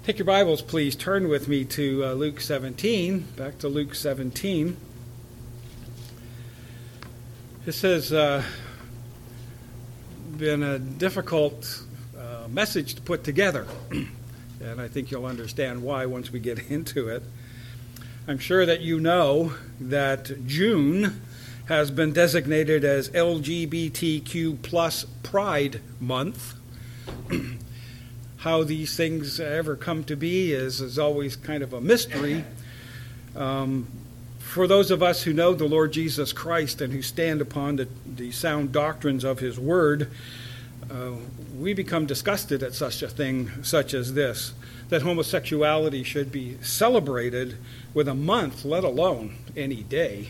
Take your Bibles, please. Turn with me to Luke 17. Back to Luke 17. This has been a difficult message to put together, and I think you'll understand why once we get into it. I'm sure that you know that June has been designated as LGBTQ plus Pride Month. How these things ever come to be is always kind of a mystery. For those of us who know the Lord Jesus Christ and who stand upon the sound doctrines of His Word, we become disgusted at such a thing such as this, that homosexuality should be celebrated with a month, let alone any day.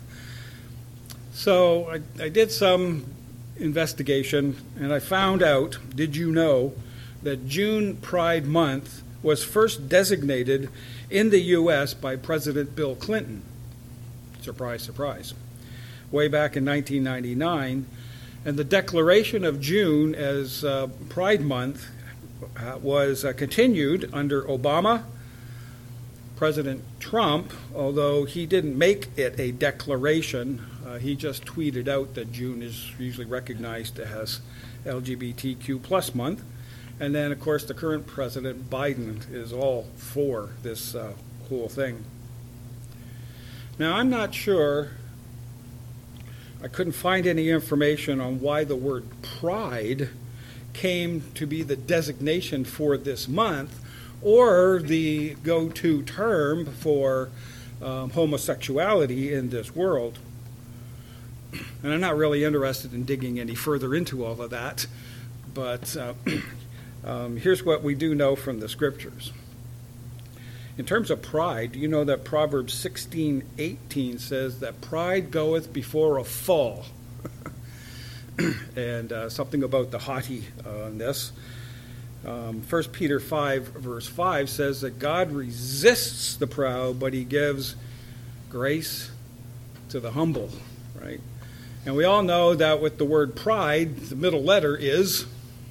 So I did some investigation, and I found out, did you know, that June Pride Month was first designated in the U.S. by President Bill Clinton. Surprise, surprise. Way back in 1999. And the declaration of June as Pride Month was continued under Obama. President Trump, although he didn't make it a declaration, he just tweeted out that June is usually recognized as LGBTQ plus month. And then, of course, the current president, Biden, is all for this whole thing. Now, I'm not sure, I couldn't find any information on why the word pride came to be the designation for this month or the go-to term for homosexuality in this world. And I'm not really interested in digging any further into all of that, but here's what we do know from the Scriptures. In terms of pride, you know that Proverbs 16:18 says that pride goeth before a fall. And something about the haughty on this. 1 Peter 5, verse 5 says that God resists the proud, but He gives grace to the humble, right? And we all know that with the word pride, the middle letter is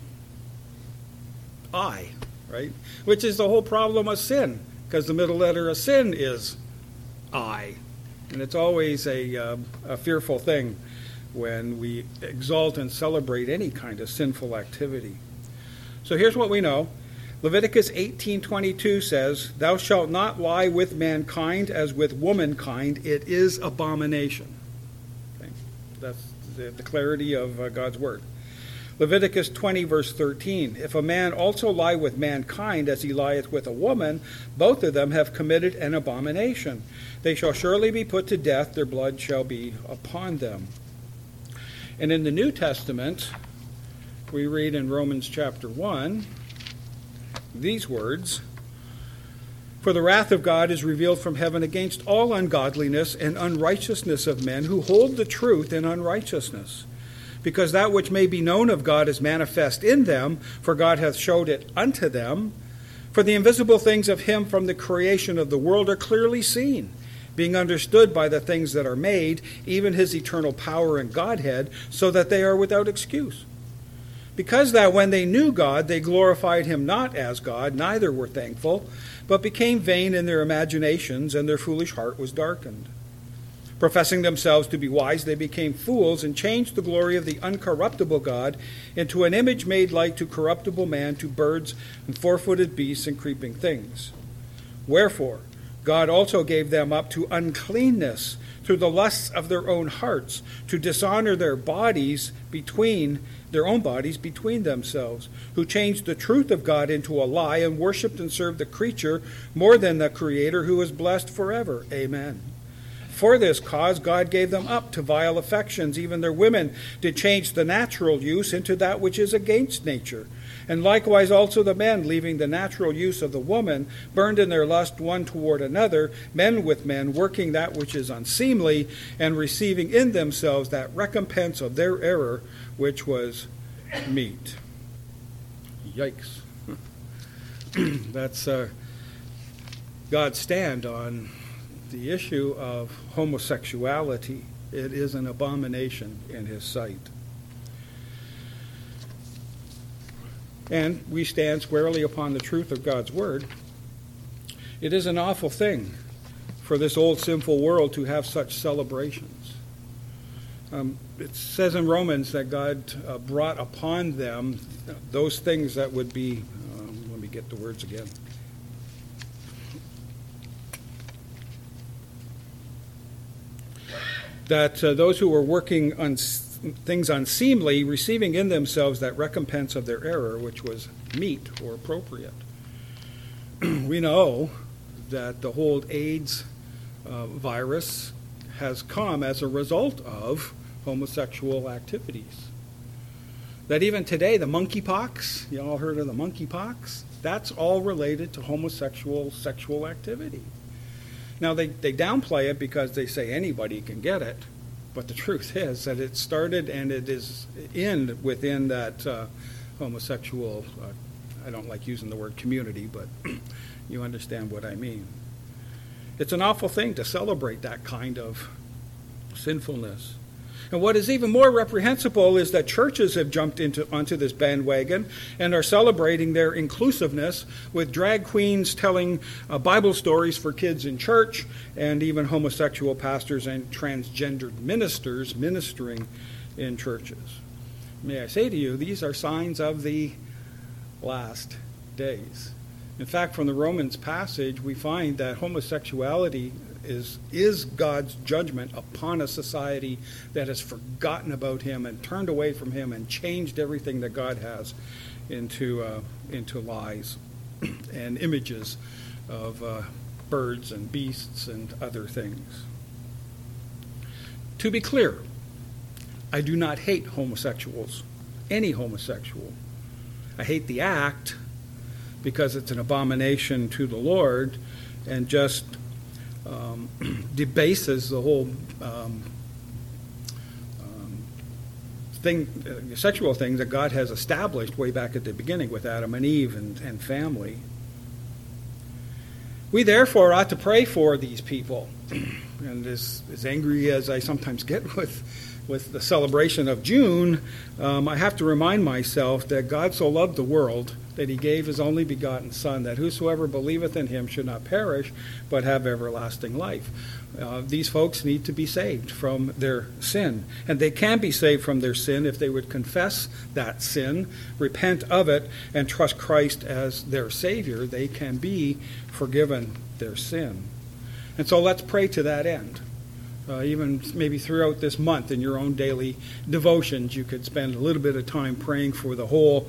I, right? Which is the whole problem of sin, because the middle letter of sin is I. And it's always a fearful thing when we exalt and celebrate any kind of sinful activity. So here's what we know. Leviticus 18:22 says, "Thou shalt not lie with mankind as with womankind. It is abomination." Okay? That's the clarity of God's word. Leviticus 20, verse 13, "If a man also lie with mankind as he lieth with a woman, both of them have committed an abomination. They shall surely be put to death, their blood shall be upon them." And in the New Testament, we read in Romans chapter 1, these words, "For the wrath of God is revealed from heaven against all ungodliness and unrighteousness of men who hold the truth in unrighteousness. Because that which may be known of God is manifest in them, for God hath showed it unto them. For the invisible things of Him from the creation of the world are clearly seen, being understood by the things that are made, even His eternal power and Godhead, so that they are without excuse. Because that when they knew God, they glorified Him not as God, neither were thankful, but became vain in their imaginations, and their foolish heart was darkened. Professing themselves to be wise, they became fools and changed the glory of the uncorruptible God into an image made like to corruptible man, to birds and four-footed beasts and creeping things. Wherefore, God also gave them up to uncleanness through the lusts of their own hearts, to dishonor their own bodies between themselves, who changed the truth of God into a lie and worshipped and served the creature more than the Creator, who is blessed forever. Amen. For this cause God gave them up to vile affections. Even their women did change the natural use into that which is against nature. And likewise also the men, leaving the natural use of the woman, burned in their lust one toward another, men with men, working that which is unseemly, and receiving in themselves that recompense of their error, which was meat." Yikes. That's God's stand on the issue of homosexuality. It is an abomination in His sight. and we stand squarely upon the truth of God's word, it is an awful thing for this old sinful world to have such celebrations. It says in Romans that God brought upon them those things that would be, let me get the words again. That those who were working on things unseemly, receiving in themselves that recompense of their error, which was meet or appropriate. We know that the whole AIDS virus has come as a result of homosexual activities. That even today, the monkeypox, you all heard of the monkeypox? That's all related to homosexual sexual activity. Now, they downplay it because they say anybody can get it, but the truth is that it started and it is within that homosexual, I don't like using the word community, but you understand what I mean. It's an awful thing to celebrate that kind of sinfulness. And what is even more reprehensible is that churches have jumped onto this bandwagon and are celebrating their inclusiveness with drag queens telling Bible stories for kids in church, and even homosexual pastors and transgendered ministers ministering in churches. May I say to you, these are signs of the last days. In fact, from the Romans passage, we find that homosexuality is God's judgment upon a society that has forgotten about him and turned away from him and changed everything that God has into lies and images of birds and beasts and other things. To be clear, I do not hate homosexuals, any homosexual. I hate the act because it's an abomination to the Lord and just debases the whole sexual thing that God has established way back at the beginning with Adam and Eve and family. We therefore ought to pray for these people. And as angry as I sometimes get with the celebration of June, I have to remind myself that God so loved the world that he gave his only begotten Son, that whosoever believeth in him should not perish, but have everlasting life. These folks need to be saved from their sin. And they can be saved from their sin if they would confess that sin, repent of it, and trust Christ as their Savior. They can be forgiven their sin. And so let's pray to that end. Even maybe throughout this month in your own daily devotions, you could spend a little bit of time praying for the whole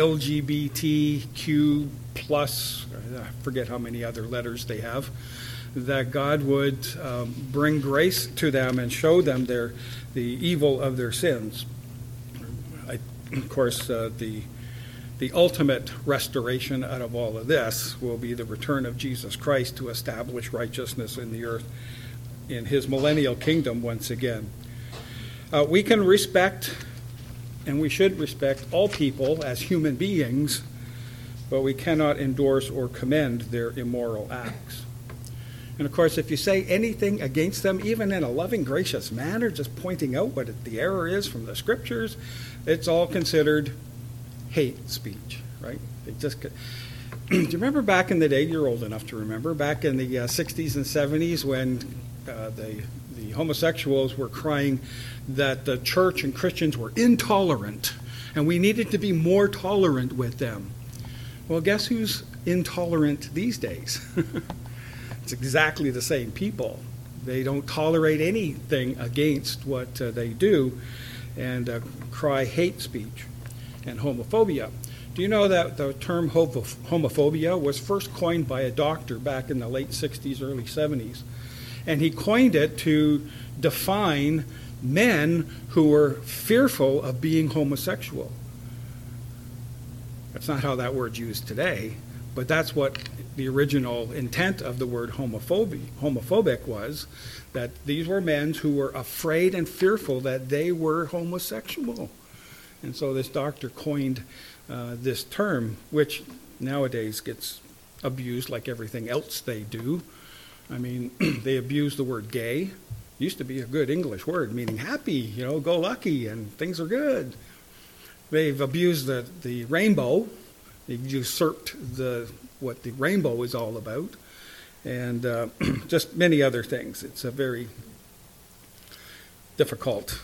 LGBTQ plus, I forget how many other letters they have, that God would bring grace to them and show them the evil of their sins. Of course, the ultimate restoration out of all of this will be the return of Jesus Christ to establish righteousness in the earth in his millennial kingdom once again. We can respect, and we should respect, all people as human beings, but we cannot endorse or commend their immoral acts. And of course, if you say anything against them, even in a loving, gracious manner, just pointing out what the error is from the scriptures, it's all considered hate speech, right? Do you remember back in the day, you're old enough to remember, back in the 60s and 70s when the homosexuals were crying that the church and Christians were intolerant and we needed to be more tolerant with them. Well, guess who's intolerant these days? It's exactly the same people. They don't tolerate anything against what they do and cry hate speech and homophobia. Do you know that the term homophobia was first coined by a doctor back in the late 60s, early 70s? And he coined it to define men who were fearful of being homosexual. That's not how that word's used today, but that's what the original intent of the word homophobic was, that these were men who were afraid and fearful that they were homosexual. And so this doctor coined this term, which nowadays gets abused like everything else they do. I mean, they abuse the word gay. Used to be a good English word, meaning happy, go lucky, and things are good. They've abused the rainbow, He usurped what the rainbow is all about, and just many other things. It's a very difficult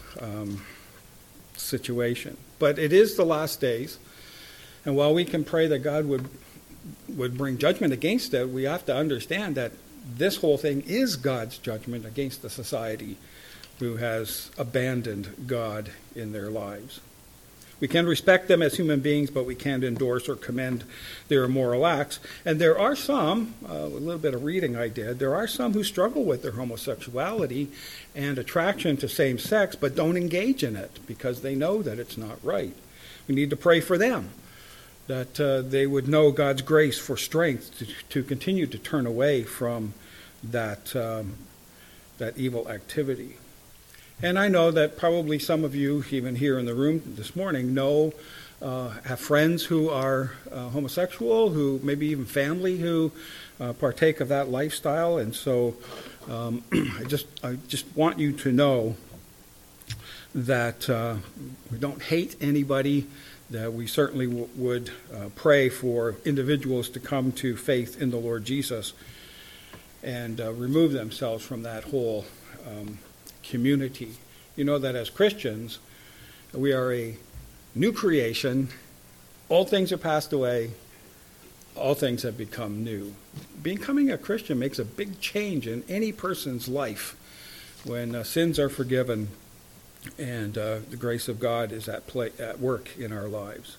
situation. But it is the last days, and while we can pray that God would bring judgment against it, we have to understand that this whole thing is God's judgment against the society who has abandoned God in their lives. We can respect them as human beings, but we can't endorse or commend their immoral acts. And there are some, a little bit of reading I did, there are some who struggle with their homosexuality and attraction to same sex, but don't engage in it because they know that it's not right. We need to pray for them, that they would know God's grace for strength to continue to turn away from that evil activity. And I know that probably some of you, even here in the room this morning, have friends who are homosexual, who maybe even family who partake of that lifestyle. And so I just want you to know that we don't hate anybody, that we certainly would pray for individuals to come to faith in the Lord Jesus and remove themselves from that whole community. You know that as Christians, we are a new creation. All things are passed away. All things have become new. Becoming a Christian makes a big change in any person's life when sins are forgiven and the grace of God is at work in our lives.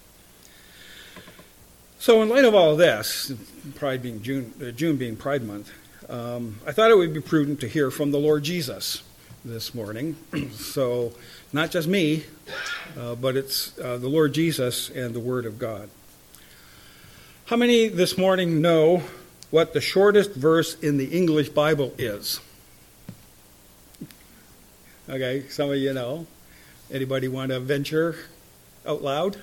So in light of all of this, Pride being June being Pride Month, I thought it would be prudent to hear from the Lord Jesus this morning. So not just me, but it's the Lord Jesus and the Word of God. How many this morning know what the shortest verse in the English Bible is? Okay, some of you know. Anybody want to venture out loud?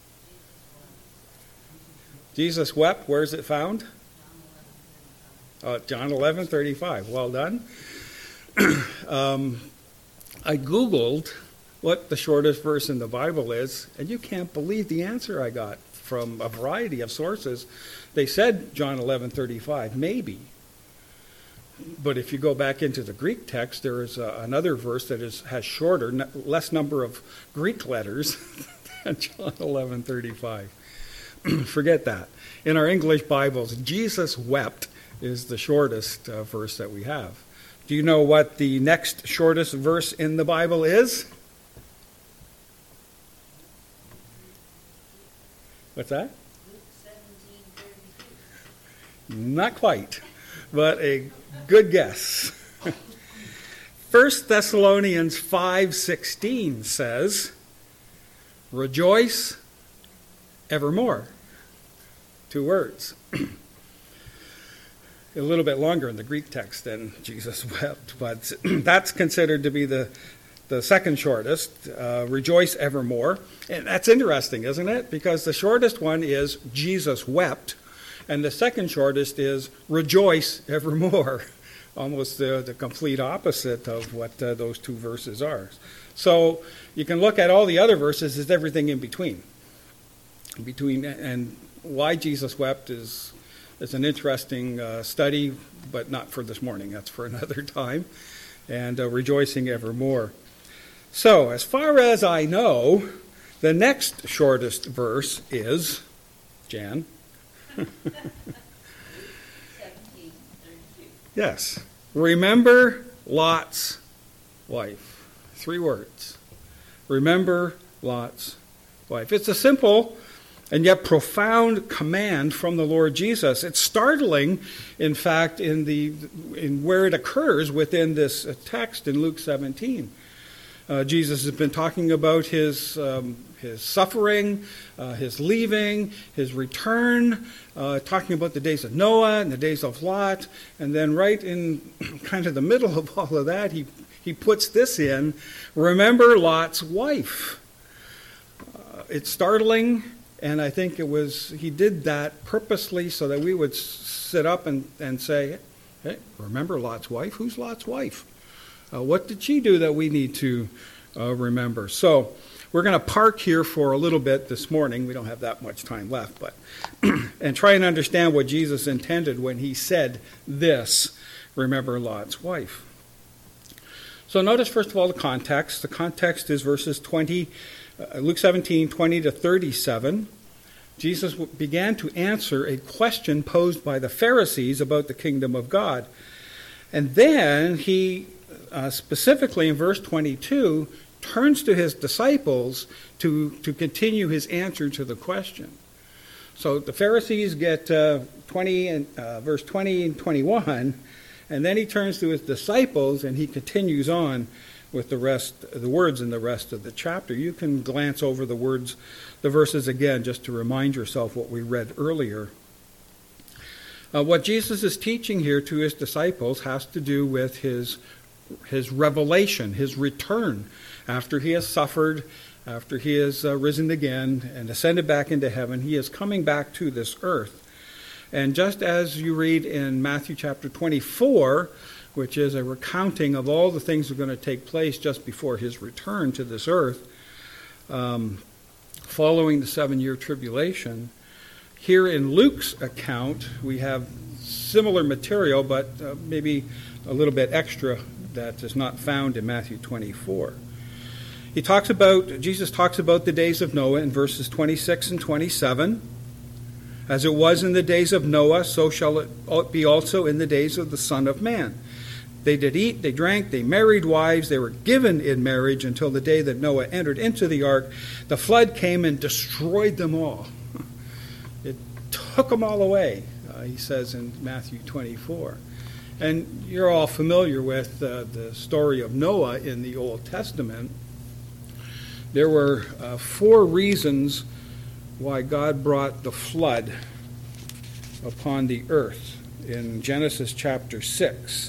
Jesus wept. Where is it found? John 11:35. Well done. I Googled what the shortest verse in the Bible is, and you can't believe the answer I got from a variety of sources. They said John 11:35, maybe. But if you go back into the Greek text, there is another verse that has shorter, less number of Greek letters than John 11:35. Forget that. In our English Bibles, Jesus wept is the shortest verse that we have. Do you know what the next shortest verse in the Bible is? What's that? Luke 17:32. Not quite, but a good guess. 1 Thessalonians 5:16 says, "Rejoice evermore." 2 words. A little bit longer in the Greek text than Jesus wept, but that's considered to be the second shortest, rejoice evermore. And that's interesting, isn't it? Because the shortest one is Jesus wept, and the second shortest is rejoice evermore. Almost the complete opposite of what those two verses are. So you can look at all the other verses as everything in between. And why Jesus wept is an interesting study, but not for this morning. That's for another time. And rejoicing evermore. So, as far as I know, the next shortest verse is, Jan? 17:32. Yes. Remember Lot's wife. 3 words. Remember Lot's wife. It's a simple and yet profound command from the Lord Jesus. It's startling, in fact, in where it occurs within this text in Luke 17. Jesus has been talking about his suffering, his leaving, his return, talking about the days of Noah and the days of Lot, and then right in kind of the middle of all of that, he puts this in, remember Lot's wife. It's startling, and I think he did that purposely so that we would sit up and say, hey, remember Lot's wife? Who's Lot's wife? What did she do that we need to remember? So we're going to park here for a little bit this morning. We don't have that much time left, but and try and understand what Jesus intended when he said this, remember Lot's wife. So notice, first of all, the context. The context is verses 20, Luke 17, 20 to 37. Jesus began to answer a question posed by the Pharisees about the kingdom of God. And then he, specifically in verse 22, turns to his disciples to continue his answer to the question. So the Pharisees get verse 20 and 21, and then he turns to his disciples and he continues on with the words in the rest of the chapter. You can glance over the verses again, just to remind yourself what we read earlier. What Jesus is teaching here to his disciples has to do with his revelation, his return, after he has suffered, after he has risen again and ascended back into heaven. He is coming back to this earth. And just as you read in Matthew chapter 24, which is a recounting of all the things that are going to take place just before his return to this earth, following the 7-year tribulation, here in Luke's account, we have similar material, but maybe a little bit extra that is not found in Matthew 24. Jesus talks about the days of Noah in verses 26 and 27. As it was in the days of Noah, so shall it be also in the days of the Son of Man. They did eat, they drank, they married wives, they were given in marriage until the day that Noah entered into the ark. The flood came and destroyed them all. It took them all away, he says in Matthew 24. And you're all familiar with the story of Noah in the Old Testament. There were 4 reasons why God brought the flood upon the earth. In Genesis chapter 6,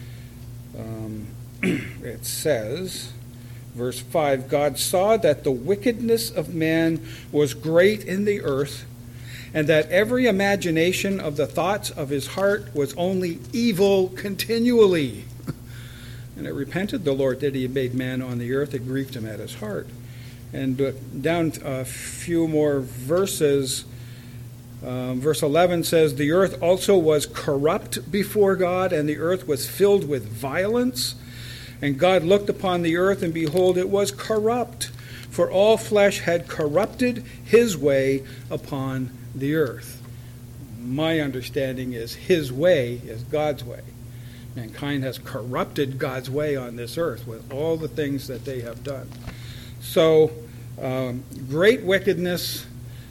it says, verse 5, God saw that the wickedness of man was great in the earth, and that every imagination of the thoughts of his heart was only evil continually. And it repented the Lord that he had made man on the earth. It grieved him at his heart. And down a few more verses, verse 11 says, the earth also was corrupt before God, and the earth was filled with violence. And God looked upon the earth, and behold, it was corrupt, for all flesh had corrupted his way upon the earth. My understanding is his way is God's way. Mankind has corrupted God's way on this earth with all the things that they have done. So, great wickedness,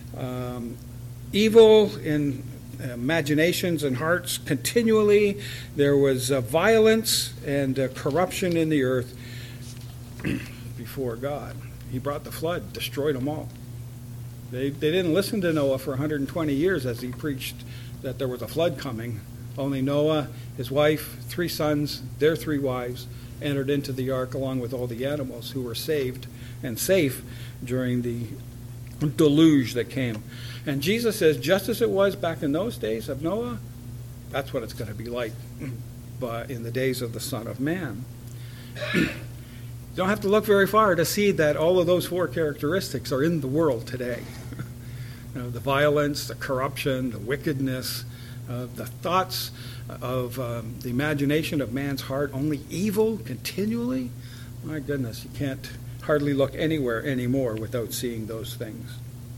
evil in imaginations and hearts continually. There was violence and corruption in the earth before God. He brought the flood, destroyed them all. They didn't listen to Noah for 120 years as he preached that there was a flood coming. Only Noah, his wife, 3 sons, their 3 wives, entered into the ark along with all the animals who were saved and safe during the deluge that came. And Jesus says, just as it was back in those days of Noah, that's what it's going to be like but in the days of the Son of Man. You don't have to look very far to see that all of those 4 characteristics are in the world today. The violence, the corruption, the wickedness, the thoughts of the imagination of man's heart, only evil continually. My goodness, you can't hardly look anywhere anymore without seeing those things.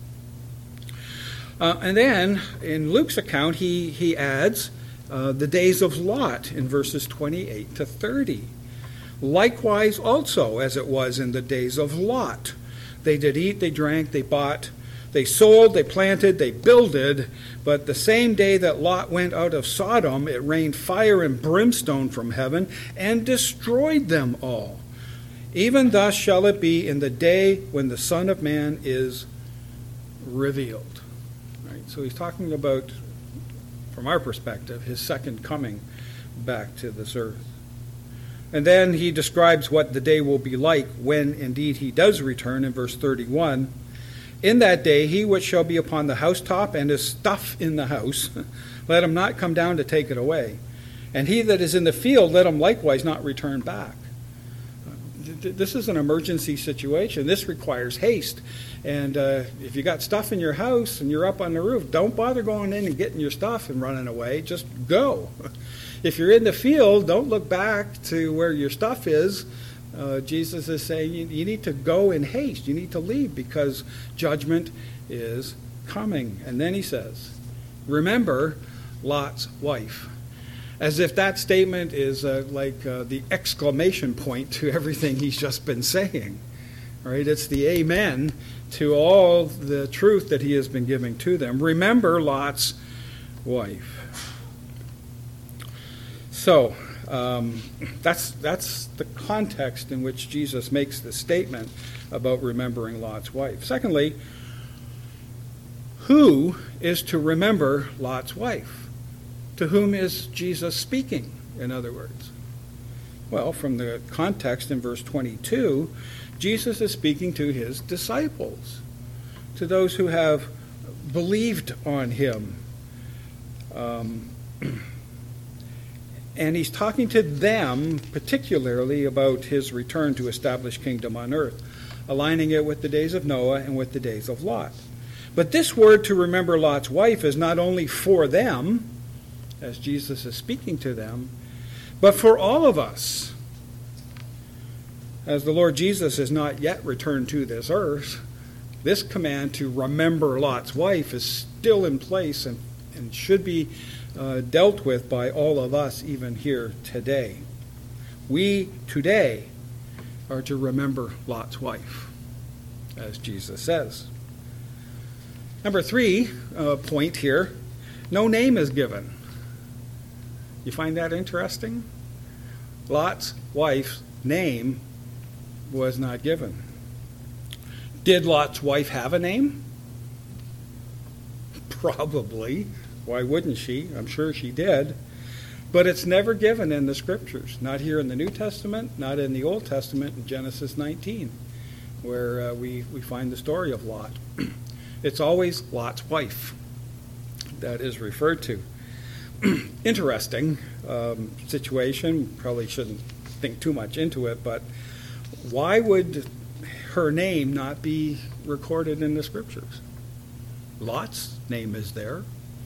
And then, in Luke's account, he adds the days of Lot in verses 28 to 30. Likewise also, as it was in the days of Lot. They did eat, they drank, they bought, they sold, they planted, they builded. But the same day that Lot went out of Sodom, it rained fire and brimstone from heaven and destroyed them all. Even thus shall it be in the day when the Son of Man is revealed. Right? So he's talking about, from our perspective, his second coming back to this earth. And then he describes what the day will be like when indeed he does return in verse 31. In that day he which shall be upon the housetop and his stuff in the house, let him not come down to take it away. And he that is in the field, let him likewise not return back. this is an emergency situation. This requires haste. And if you got stuff in your house and you're up on the roof, don't bother going in and getting your stuff and running away. Just go. If you're in the field, don't look back to where your stuff is. Jesus is saying you need to go in haste. You need to leave because judgment is coming. And then he says, remember Lot's wife. As if that statement is the exclamation point to everything he's just been saying. Right? It's the amen to all the truth that he has been giving to them. Remember Lot's wife. So, that's the context in which Jesus makes this statement about remembering Lot's wife. Secondly, who is to remember Lot's wife? To whom is Jesus speaking, in other words? Well, from the context in verse 22, Jesus is speaking to his disciples, to those who have believed on him. And he's talking to them particularly about his return to establish kingdom on earth, aligning it with the days of Noah and with the days of Lot. But this word to remember Lot's wife is not only for them, as Jesus is speaking to them, but for all of us. As the Lord Jesus has not yet returned to this earth, this command to remember Lot's wife is still in place and should be dealt with by all of us even here today. We today are to remember Lot's wife, as Jesus says. Number 3 point here, no name is given. You find that interesting? Lot's wife's name was not given. Did Lot's wife have a name? Probably. Why wouldn't she? I'm sure she did. But it's never given in the Scriptures. Not here in the New Testament, not in the Old Testament in Genesis 19, where we find the story of Lot. It's always Lot's wife that is referred to. Interesting situation. Probably shouldn't think too much into it, but why would her name not be recorded in the Scriptures? Lot's name is there,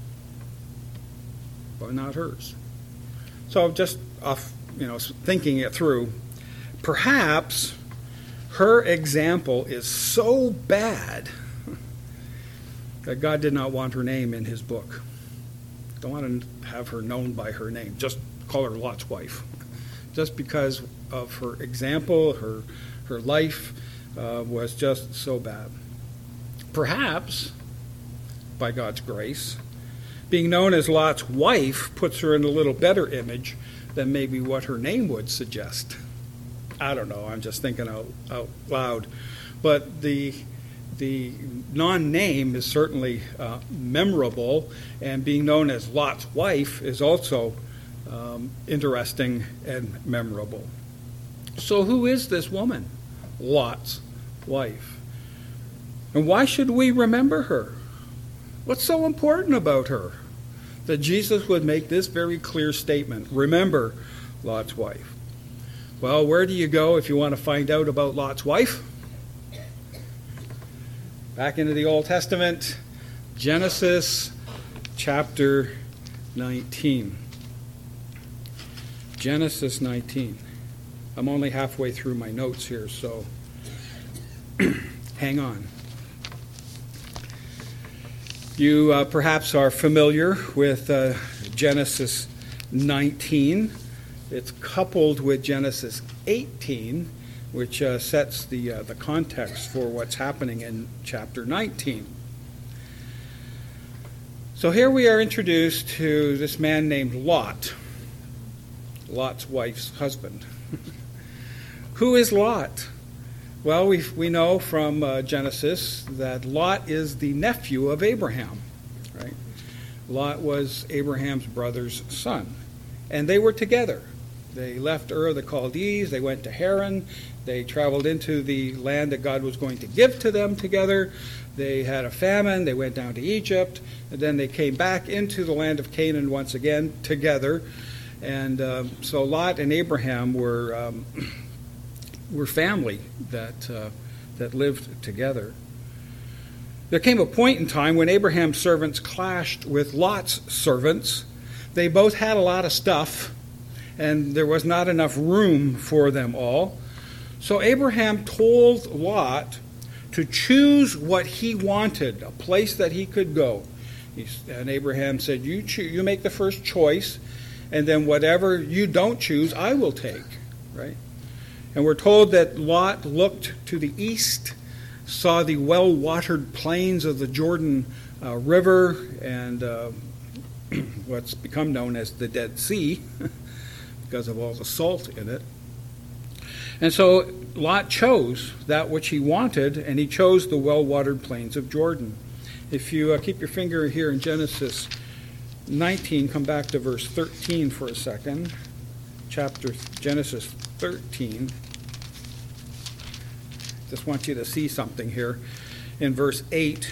but not hers. So just thinking it through, perhaps her example is so bad that God did not want her name in his book. Don't want to have her known by her name. Just call her Lot's wife. Just because of her example, her life was just so bad. Perhaps, by God's grace, being known as Lot's wife puts her in a little better image than maybe what her name would suggest. I don't know. I'm just thinking out loud. But the non-name is certainly memorable, and being known as Lot's wife is also interesting and memorable. So who is this woman, Lot's wife? And why should we remember her? What's so important about her that Jesus would make this very clear statement? Remember Lot's wife. Well, where do you go if you want to find out about Lot's wife? Back into the Old Testament, Genesis chapter 19. Genesis 19. I'm only halfway through my notes here, so hang on. You perhaps are familiar with Genesis 19. It's coupled with Genesis 18, which sets the context for what's happening in chapter 19. So here we are introduced to this man named Lot, Lot's wife's husband. Who is Lot? Well, we know from Genesis that Lot is the nephew of Abraham, right? Lot was Abraham's brother's son, and they were together. They left Ur of the Chaldees, they went to Haran, they traveled into the land that God was going to give to them together. They had a famine, they went down to Egypt, and then they came back into the land of Canaan once again together. And so Lot and Abraham were were family that lived together. There came a point in time when Abraham's servants clashed with Lot's servants. They both had a lot of stuff, and there was not enough room for them all. So Abraham told Lot to choose what he wanted, a place that he could go. And Abraham said, you make the first choice, and then whatever you don't choose, I will take. Right? And we're told that Lot looked to the east, saw the well-watered plains of the Jordan River and what's become known as the Dead Sea because of all the salt in it. And so Lot chose that which he wanted, and he chose the well-watered plains of Jordan. If you keep your finger here in Genesis 19, come back to verse 13 for a second. Genesis 13. Just want you to see something here. In verse 8,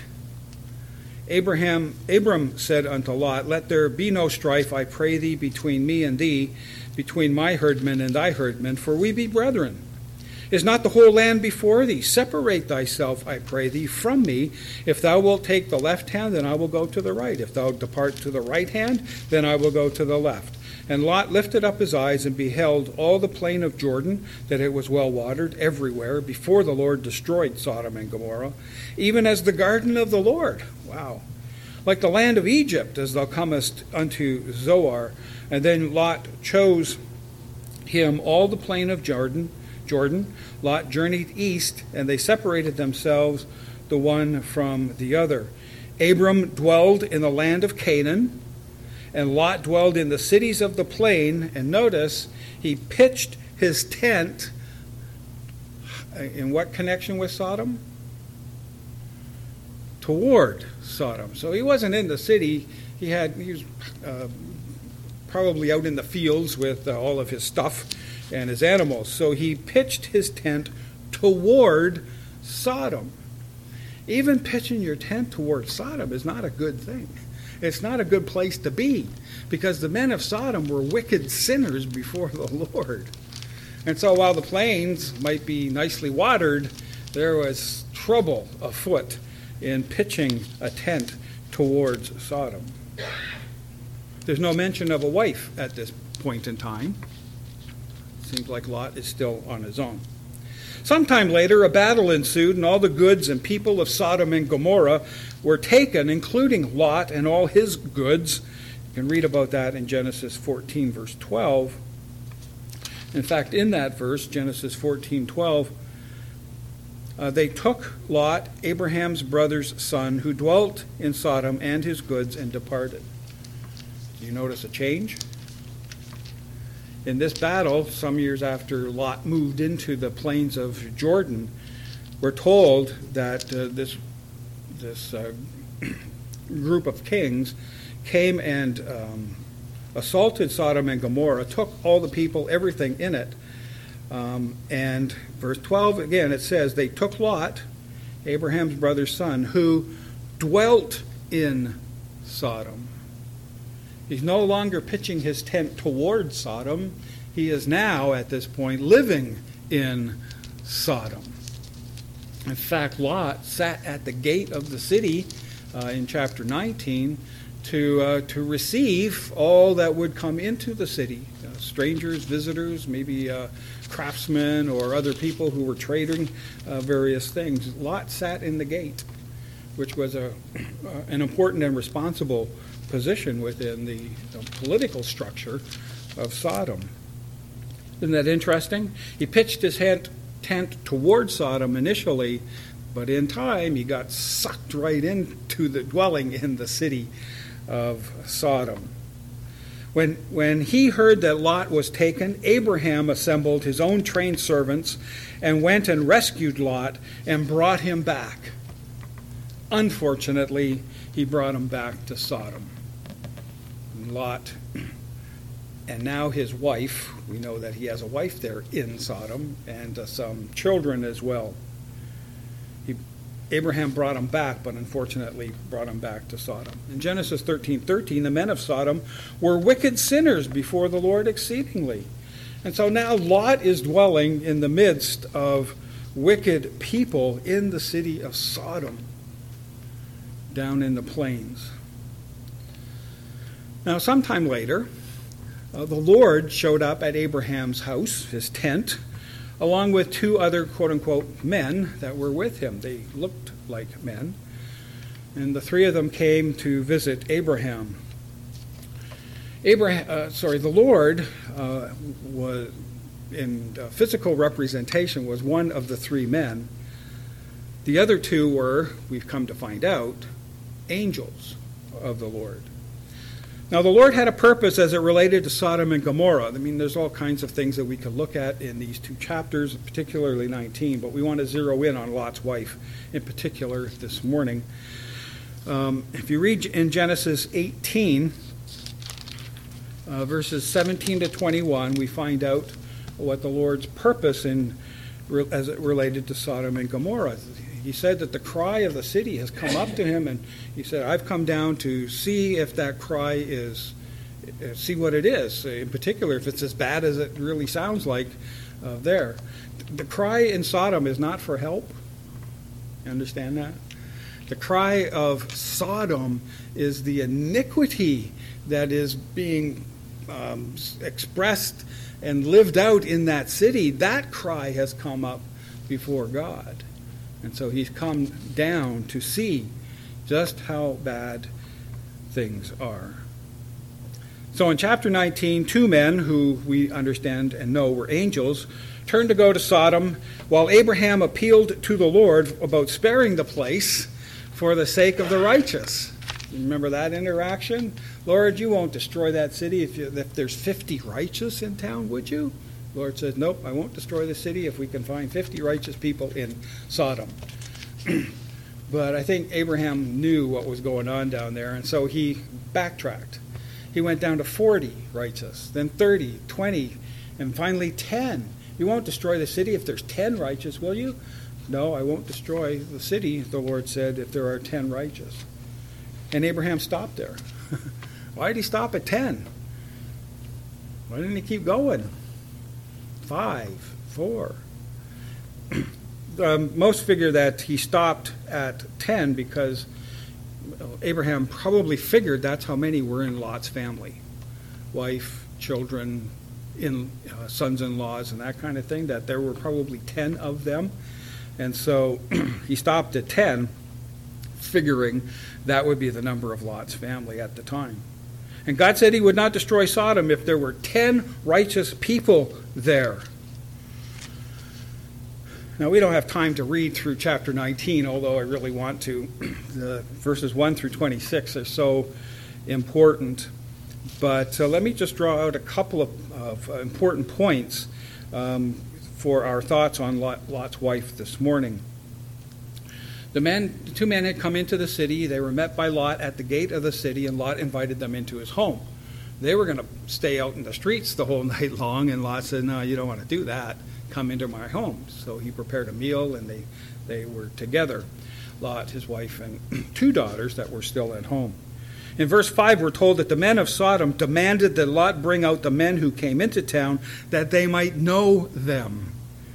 Abram said unto Lot, Let there be no strife, I pray thee, between me and thee, between my herdmen and thy herdmen, for we be brethren. Is not the whole land before thee? Separate thyself, I pray thee, from me. If thou wilt take the left hand, then I will go to the right. If thou depart to the right hand, then I will go to the left. And Lot lifted up his eyes and beheld all the plain of Jordan, that it was well watered everywhere, before the Lord destroyed Sodom and Gomorrah, even as the garden of the Lord. Wow. Like the land of Egypt, as thou comest unto Zoar. And then Lot chose him all the plain of Jordan. Lot journeyed east, and they separated themselves the one from the other. Abram dwelled in the land of Canaan, and Lot dwelled in the cities of the plain. And notice, he pitched his tent in what connection with Sodom? Toward Sodom. So he wasn't in the city. He was probably out in the fields with all of his stuff and his animals. So he pitched his tent toward Sodom. Even pitching your tent toward Sodom is not a good thing. It's not a good place to be, because the men of Sodom were wicked sinners before the Lord. And so while the plains might be nicely watered, there was trouble afoot in pitching a tent towards Sodom. There's no mention of a wife at this point in time. Seems like Lot is still on his own. Sometime later, a battle ensued, and all the goods and people of Sodom and Gomorrah were taken, including Lot and all his goods. You can read about that in Genesis 14, verse 12. In fact, in that verse, Genesis 14:12, they took Lot, Abraham's brother's son, who dwelt in Sodom, and his goods, and departed. Do you notice a change? In this battle, some years after Lot moved into the plains of Jordan, we're told that this group of kings came and assaulted Sodom and Gomorrah, took all the people, everything in it. And verse 12, again, it says, they took Lot, Abraham's brother's son, who dwelt in Sodom. He's no longer pitching his tent towards Sodom. He is now, at this point, living in Sodom. In fact, Lot sat at the gate of the city in chapter 19 to receive all that would come into the city. Strangers, visitors, maybe craftsmen or other people who were trading various things. Lot sat in the gate, which was an important and responsible position within the political structure of Sodom. Isn't that interesting? He pitched his tent toward Sodom initially, but in time he got sucked right into the dwelling in the city of Sodom. When he heard that Lot was taken, Abraham assembled his own trained servants and went and rescued Lot and brought him back. Unfortunately, he brought him back to Sodom. Lot, and now his wife, we know that he has a wife there in Sodom, and some children as well. Abraham brought him back, but unfortunately brought him back to Sodom. In Genesis 13:13, the men of Sodom were wicked sinners before the Lord exceedingly. And so now Lot is dwelling in the midst of wicked people in the city of Sodom, down in the plains. Now, sometime later, the Lord showed up at Abraham's house, his tent, along with two other quote-unquote men that were with him. They looked like men. And the three of them came to visit Abraham. The Lord was, in physical representation, was one of the three men. The other two were, we've come to find out, angels of the Lord. Now, the Lord had a purpose as it related to Sodom and Gomorrah. I mean, there's all kinds of things that we could look at in these two chapters, particularly 19, but we want to zero in on Lot's wife in particular this morning. If you read in Genesis 18, verses 17 to 21, we find out what the Lord's purpose as it related to Sodom and Gomorrah. He said that the cry of the city has come up to him, and he said, I've come down to see if that cry is, see what it is, in particular, if it's as bad as it really sounds like there. The cry in Sodom is not for help. You understand that? The cry of Sodom is the iniquity that is being expressed and lived out in that city. That cry has come up before God. And so he's come down to see just how bad things are. So in chapter 19, two men who we understand and know were angels turned to go to Sodom while Abraham appealed to the Lord about sparing the place for the sake of the righteous. You remember that interaction? Lord, you won't destroy that city if there's 50 righteous in town, would you? The Lord says, nope, I won't destroy the city if we can find 50 righteous people in Sodom. But I think Abraham knew what was going on down there, and so he backtracked. He went down to 40 righteous, then 30, 20, and finally 10. You won't destroy the city if there's 10 righteous, will you? No, I won't destroy the city, the Lord said, if there are 10 righteous. And Abraham stopped there. Why did he stop at 10? Why didn't he keep going? 5, 4. Most figure that he stopped at 10 because Abraham probably figured that's how many were in Lot's family. Wife, children, sons-in-laws, and that kind of thing, that there were probably 10 of them. And so he stopped at 10, figuring that would be the number of Lot's family at the time. And God said he would not destroy Sodom if there were 10 righteous people there. Now, we don't have time to read through chapter 19, although I really want to. The verses 1 through 26 are so important. But let me just draw out a couple of important points for our thoughts on Lot's wife this morning. The two men had come into the city. They were met by Lot at the gate of the city, and Lot invited them into his home. They were going to stay out in the streets the whole night long, and Lot said, no, you don't want to do that. Come into my home. So he prepared a meal, and they were together, Lot, his wife, and two daughters that were still at home. In verse 5, we're told that the men of Sodom demanded that Lot bring out the men who came into town that they might know them.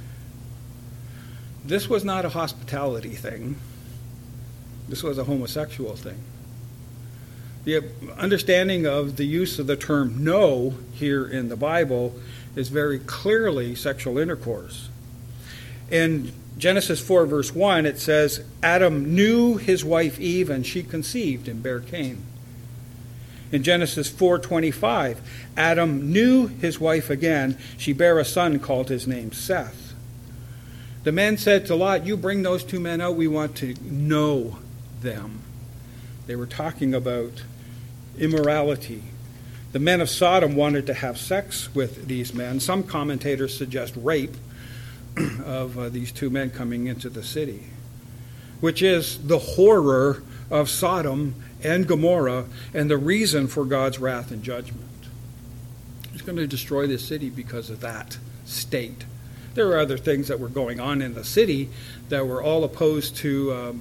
This was not a hospitality thing. This was a homosexual thing. The understanding of the use of the term know here in the Bible is very clearly sexual intercourse. In Genesis 4, verse 1, it says, Adam knew his wife Eve, and she conceived and bare Cain. In Genesis 4:25, Adam knew his wife again. She bare a son, called his name Seth. The men said to Lot, you bring those two men out, we want to know them. They were talking about immorality. The men of Sodom wanted to have sex with these men. Some commentators suggest rape of these two men coming into the city, which is the horror of Sodom and Gomorrah and the reason for God's wrath and judgment. He's going to destroy this city because of that state. There were other things that were going on in the city that were all opposed to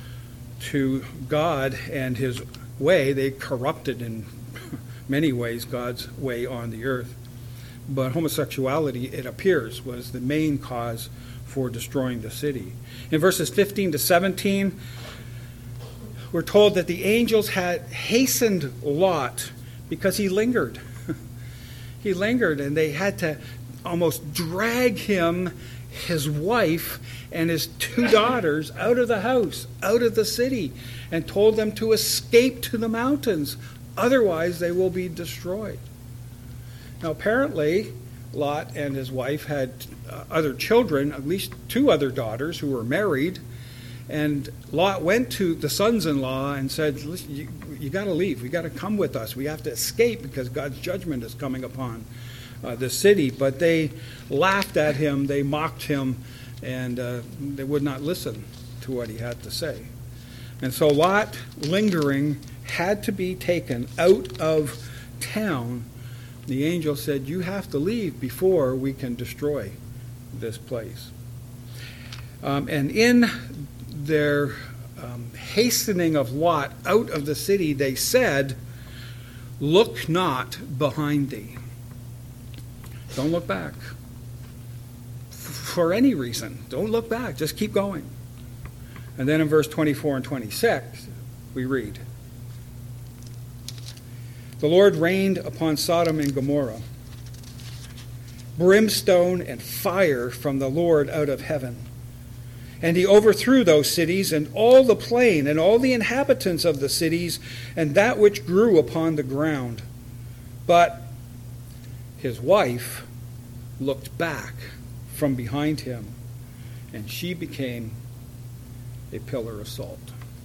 God and his way. They corrupted in many ways God's way on the earth. but homosexuality, it appears, was the main cause for destroying the city. In verses 15 to 17, we're told that the angels had hastened Lot because he lingered. He lingered, and they had to almost drag him, his wife, and his 2 daughters out of the house, out of the city, and told them to escape to the mountains. Otherwise, they will be destroyed. Now, apparently, Lot and his wife had other children, at least 2 other daughters who were married. And Lot went to the sons-in-law and said, listen, you got to leave. We got to come with us. We have to escape because God's judgment is coming upon the city. But they laughed at him. They mocked him. And they would not listen to what he had to say. And so Lot, lingering, had to be taken out of town. The angel said, you have to leave before we can destroy this place. And in their hastening of Lot out of the city, they said, look not behind thee. Don't look back. For any reason, don't look back. Just keep going. And then in verse 24 and 26, we read, the Lord rained upon Sodom and Gomorrah brimstone and fire from the Lord out of heaven. And he overthrew those cities and all the plain and all the inhabitants of the cities and that which grew upon the ground. But his wife looked back from behind him, and she became a pillar of salt.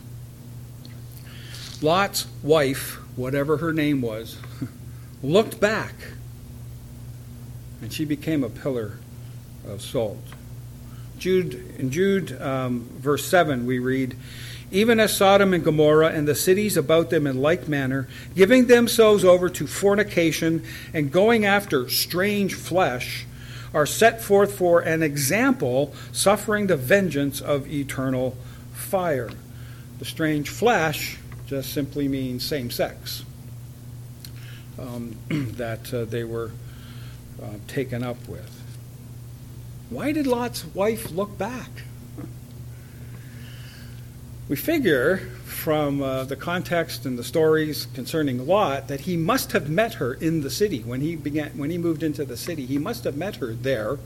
Lot's wife, whatever her name was, looked back, and she became a pillar of salt. In Jude, verse 7, we read, even as Sodom and Gomorrah and the cities about them in like manner, giving themselves over to fornication and going after strange flesh, are set forth for an example, suffering the vengeance of eternal fire. The strange flesh just simply means same sex, that they were taken up with. Why did Lot's wife look back? We figure from the context and the stories concerning Lot that he must have met her in the city when he moved into the city. He must have met her there.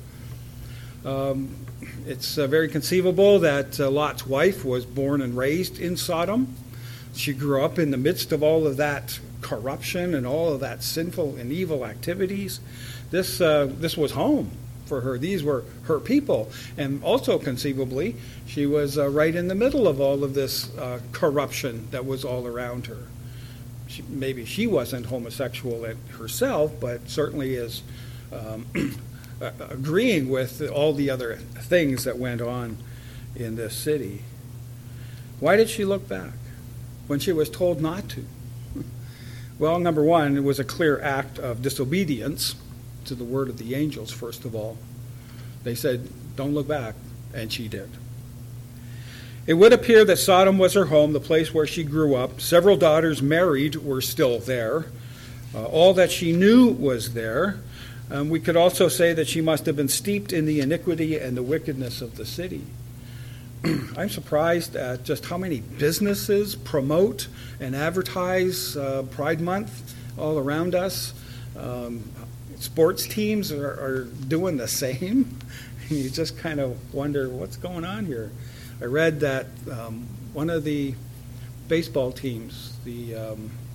It's very conceivable that Lot's wife was born and raised in Sodom. She grew up in the midst of all of that corruption and all of that sinful and evil activities. This was home for her. These were her people. And also conceivably, she was right in the middle of all of this corruption that was all around her. Maybe she wasn't homosexual herself, but certainly is agreeing with all the other things that went on in this city. Why did she look back when she was told not to? Well, number one, it was a clear act of disobedience to the word of the angels, first of all. They said, don't look back, and she did. It would appear that Sodom was her home, the place where she grew up. Several daughters married were still there. All that she knew was there. We could also say that she must have been steeped in the iniquity and the wickedness of the city. I'm surprised at just how many businesses promote and advertise Pride Month all around us. Sports teams are doing the same. You just kind of wonder what's going on here. I read that one of the baseball teams, the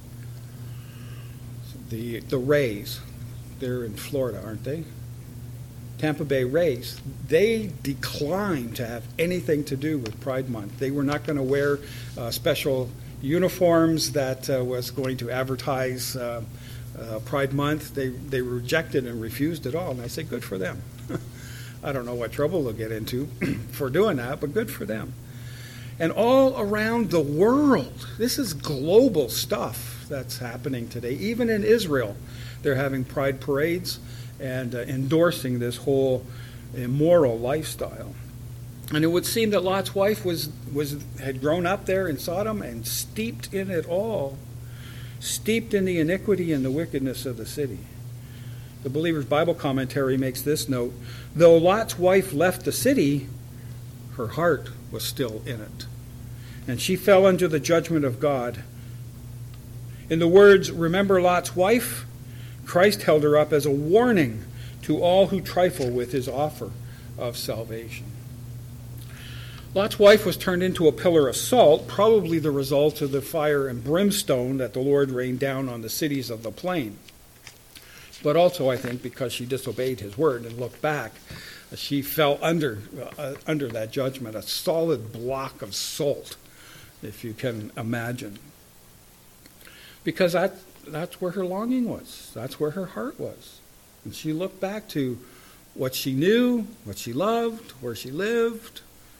Rays, they're in Florida, aren't they? Tampa Bay Rays, they declined to have anything to do with Pride Month. They were not going to wear special uniforms that was going to advertise Pride Month. They rejected and refused it all, and I say good for them. I don't know what trouble they'll get into for doing that, but good for them. And all around the world, this is global stuff that's happening today. Even in Israel, they're having pride parades and endorsing this whole immoral lifestyle. And it would seem that Lot's wife had grown up there in Sodom and steeped in it all, steeped in the iniquity and the wickedness of the city. The Believer's Bible Commentary makes this note: though Lot's wife left the city, her heart was still in it, and she fell under the judgment of God. In the words, "Remember Lot's wife," Christ held her up as a warning to all who trifle with his offer of salvation. Lot's wife was turned into a pillar of salt, probably the result of the fire and brimstone that the Lord rained down on the cities of the plain. But also, I think, because she disobeyed his word and looked back, she fell under that judgment, a solid block of salt, if you can imagine. Because that's where her longing was. That's where her heart was. And she looked back to what she knew, what she loved, where she lived.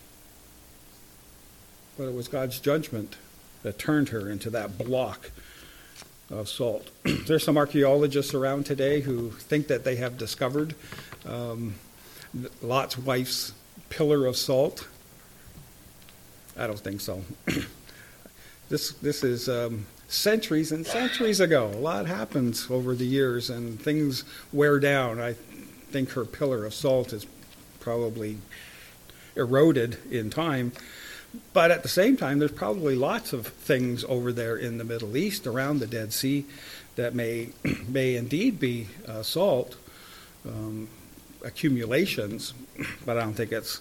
But it was God's judgment that turned her into that block of salt. There's some archaeologists around today who think that they have discovered Lot's wife's pillar of salt. I don't think so. This is centuries and centuries ago. A lot happens over the years, and things wear down. I think her pillar of salt is probably eroded in time. But at the same time, there's probably lots of things over there in the Middle East, around the Dead Sea, that may indeed be salt accumulations. But I don't think it's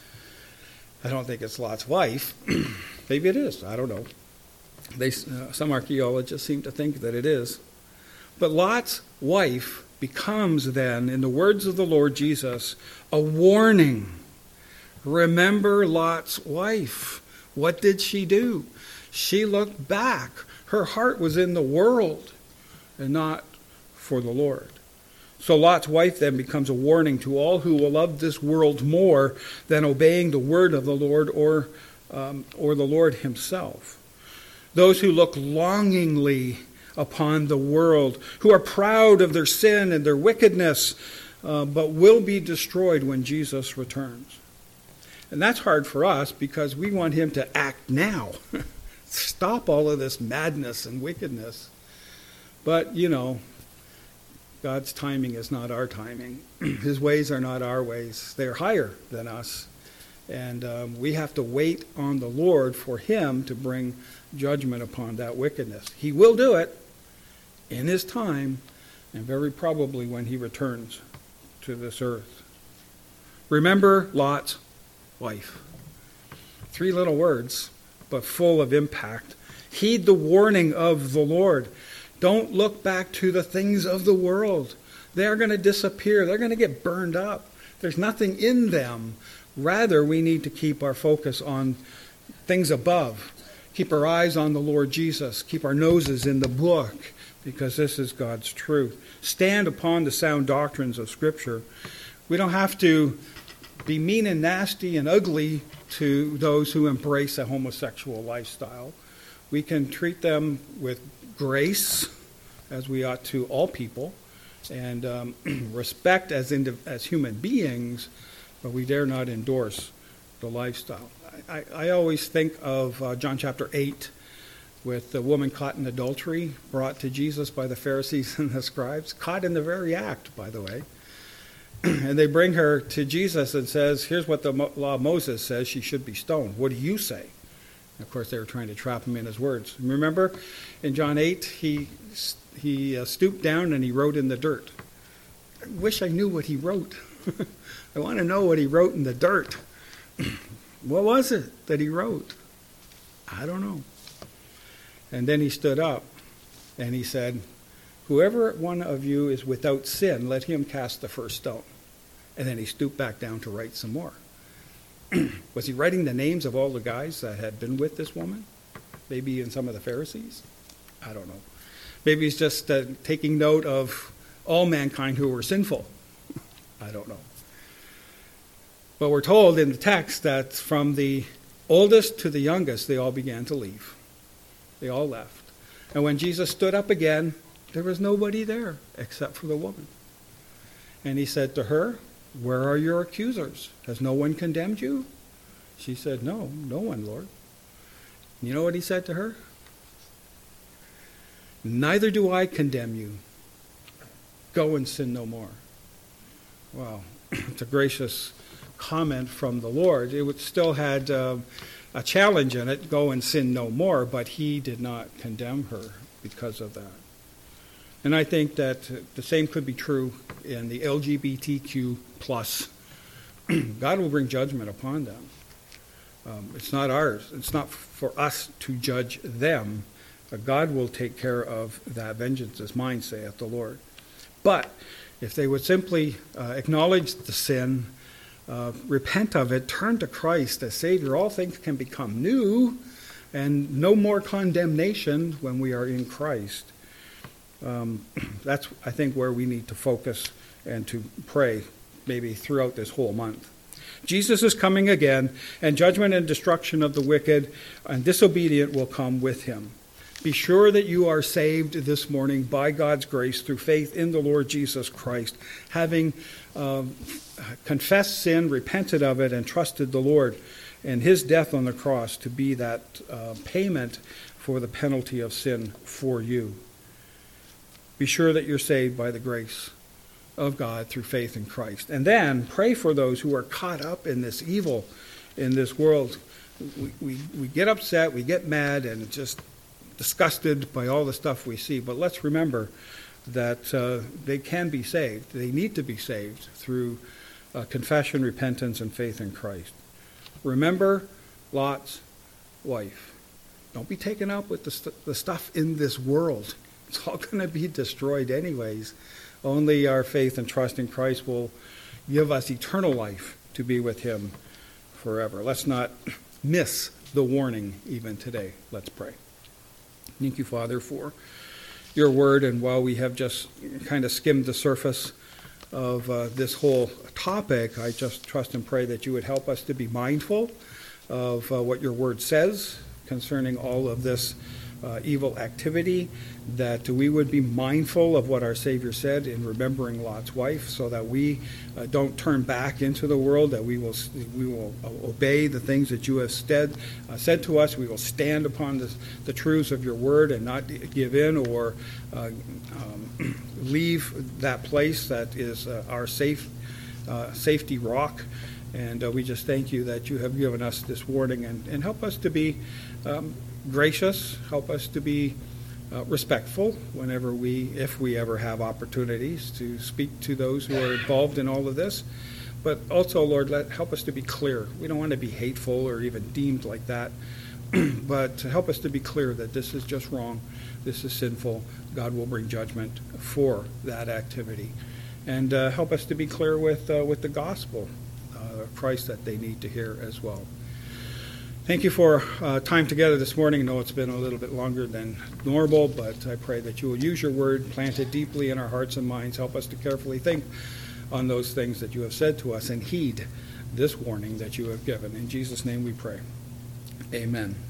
Lot's wife. Maybe it is. I don't know. Some archaeologists seem to think that it is. But Lot's wife becomes then, in the words of the Lord Jesus, a warning. Remember Lot's wife. What did she do? She looked back. Her heart was in the world and not for the Lord. So Lot's wife then becomes a warning to all who will love this world more than obeying the word of the Lord or the Lord himself. Those who look longingly upon the world, who are proud of their sin and their wickedness, but will be destroyed when Jesus returns. And that's hard for us because we want him to act now. Stop all of this madness and wickedness. But, God's timing is not our timing. His ways are not our ways. They're higher than us. And we have to wait on the Lord for him to bring judgment upon that wickedness. He will do it in his time, and very probably when he returns to this earth. Remember Lot's wife. 3 little words, but full of impact. Heed the warning of the Lord. Don't look back to the things of the world. They're going to disappear. They're going to get burned up. There's nothing in them. Rather, we need to keep our focus on things above. Keep our eyes on the Lord Jesus. Keep our noses in the book, because this is God's truth. Stand upon the sound doctrines of Scripture. We don't have to be mean and nasty and ugly to those who embrace a homosexual lifestyle. We can treat them with grace, as we ought to all people, and respect as human beings, but we dare not endorse the lifestyle. I always think of John chapter 8, with the woman caught in adultery, brought to Jesus by the Pharisees and the scribes, caught in the very act, by the way. And they bring her to Jesus and says, here's what the law of Moses says, she should be stoned. What do you say? And of course, they were trying to trap him in his words. Remember, in John 8, he stooped down and he wrote in the dirt. I wish I knew what he wrote. I want to know what he wrote in the dirt. What was it that he wrote? I don't know. And then he stood up and he said, whoever one of you is without sin, let him cast the first stone. And then he stooped back down to write some more. Was he writing the names of all the guys that had been with this woman? Maybe even some of the Pharisees? I don't know. Maybe he's just taking note of all mankind who were sinful. I don't know. But we're told in the text that from the oldest to the youngest, they all began to leave. They all left. And when Jesus stood up again, there was nobody there except for the woman. And he said to her, where are your accusers? Has no one condemned you? She said, no one, Lord. You know what he said to her? Neither do I condemn you. Go and sin no more. Wow, it's a gracious comment from the Lord. It still had a challenge in it, go and sin no more, but he did not condemn her because of that. And I think that the same could be true in the LGBTQ plus. God will bring judgment upon them. It's not ours. It's not for us to judge them. God will take care of that. Vengeance is mine, saith the Lord. But if they would simply acknowledge the sin, repent of it, turn to Christ as Savior, all things can become new, and no more condemnation when we are in Christ. That's, I think, where we need to focus and to pray maybe throughout this whole month. Jesus is coming again, and judgment and destruction of the wicked and disobedient will come with him. Be sure that you are saved this morning by God's grace through faith in the Lord Jesus Christ, having confessed sin, repented of it, and trusted the Lord and his death on the cross to be that payment for the penalty of sin for you. Be sure that you're saved by the grace of God through faith in Christ. And then pray for those who are caught up in this evil in this world. We get upset, we get mad, and just disgusted by all the stuff we see. But let's remember that they can be saved. They need to be saved through confession, repentance, and faith in Christ. Remember Lot's wife. Don't be taken up with the stuff in this world. It's all going to be destroyed anyways. Only our faith and trust in Christ will give us eternal life to be with him forever. Let's not miss the warning even today. Let's pray. Thank you, Father, for your word. And while we have just kind of skimmed the surface of this whole topic, I just trust and pray that you would help us to be mindful of what your word says concerning all of this evil activity, that we would be mindful of what our Savior said in remembering Lot's wife, so that we don't turn back into the world, that we will obey the things that you have said to us. We will stand upon the truths of your word and not give in or leave that place that is our safety rock. And we just thank you that you have given us this warning, and help us to be gracious, help us to be respectful whenever if we ever have opportunities to speak to those who are involved in all of this. But also, Lord, help us to be clear. We don't want to be hateful or even deemed like that, but help us to be clear that this is just wrong, this is sinful. God will bring judgment for that activity. And help us to be clear with the gospel of Christ that they need to hear as well. Thank you for time together this morning. I know it's been a little bit longer than normal, but I pray that you will use your word, plant it deeply in our hearts and minds. Help us to carefully think on those things that you have said to us and heed this warning that you have given. In Jesus' name we pray. Amen.